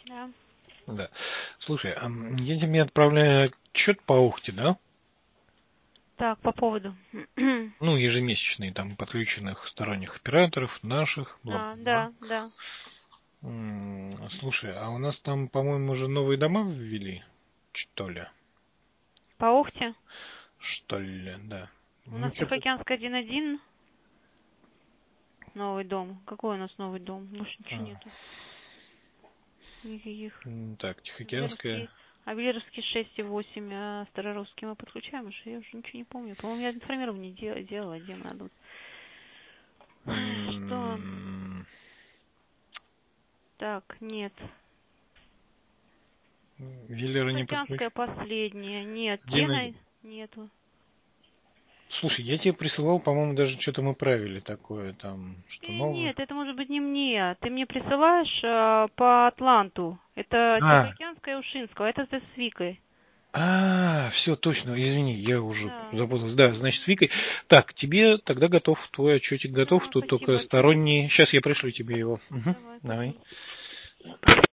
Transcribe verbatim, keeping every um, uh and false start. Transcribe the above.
Да. Да. Слушай, а м, я тебе отправляю отчет по Ухте, да? Так, по поводу. Ну, ежемесячные, там, подключенных сторонних операторов, наших, А, бла-бла-бла. да, да. М, Слушай, а у нас там, по-моему, уже новые дома ввели, что ли? По Ухте. Что ли, да. У Ну, нас что-то... Тихоокеанская один один, новый дом. Какой у нас новый дом? Больше ничего а, нету. Никаких. м, Так, Тихоокеанская. Абелеровский, Абелеровский шесть и восемь, а Старорусский мы подключаем уже. Я уже ничего не помню. По-моему, я информирование дел- делала, где надо. Вот. Что? м, Так, нет. Веллера не Тихоокеанская подключу. последняя. Нет. Один Тена один. нету. Слушай, я тебе присылал, по-моему, даже что-то мы правили такое там, что Э, новое. Нет, это может быть не мне. Ты мне присылаешь а, по Атланту. Это А, Тихоокеанская и Ушинского. Это ты с Викой. а, все, точно, извини, я уже Да. запутался. Да, значит, с Викой. Так, тебе тогда готов, твой отчетик готов, Да, тут только спасибо. Что-то. сторонний. Сейчас я пришлю тебе его. Мгм, Давай, давай. спасибо.